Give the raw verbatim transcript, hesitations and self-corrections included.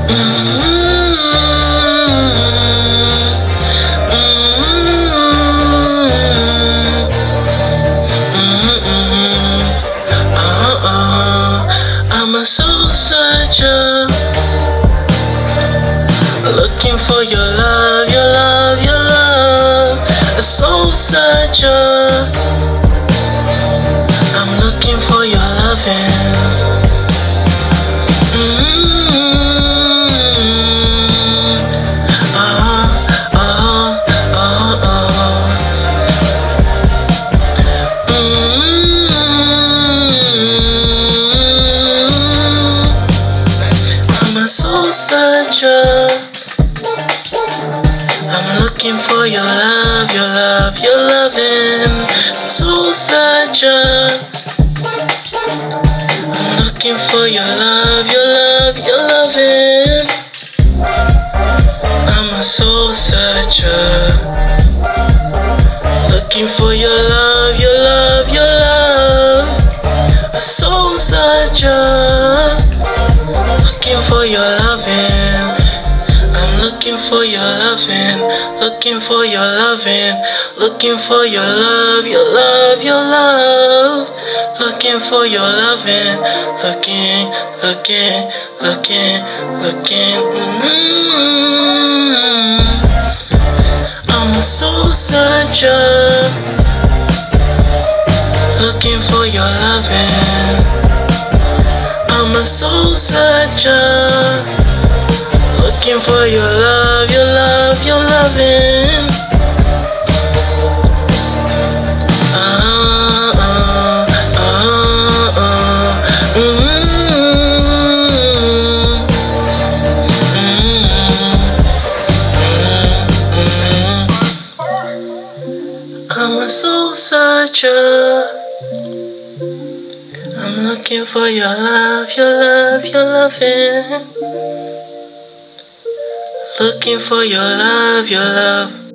I'm a soul searcher, looking for your love, your love, your love. A soul searcher, I'm looking for your loving. Mm-hmm. Uh-huh, uh-huh, uh-huh. Mm-hmm. I'm a soul searcher, I'm looking for your love, your love, your loving. Soul searcher, I'm looking for your love, your love, your loving. I'm a soul searcher, looking for your love, your love, your love. A soul searcher, looking for your loving. I'm looking for your loving, looking for your loving, looking for your love, your love, your love. Looking for your loving, looking, looking, looking, looking. Mm-hmm. I'm a soul searcher, looking for your loving. I'm a soul searcher, looking for your love, your love, your loving. Uh, uh, uh, uh. Mm-hmm. Mm-hmm. I'm a soul searcher, I'm looking for your love, your love, your loving. Looking for your love, your love.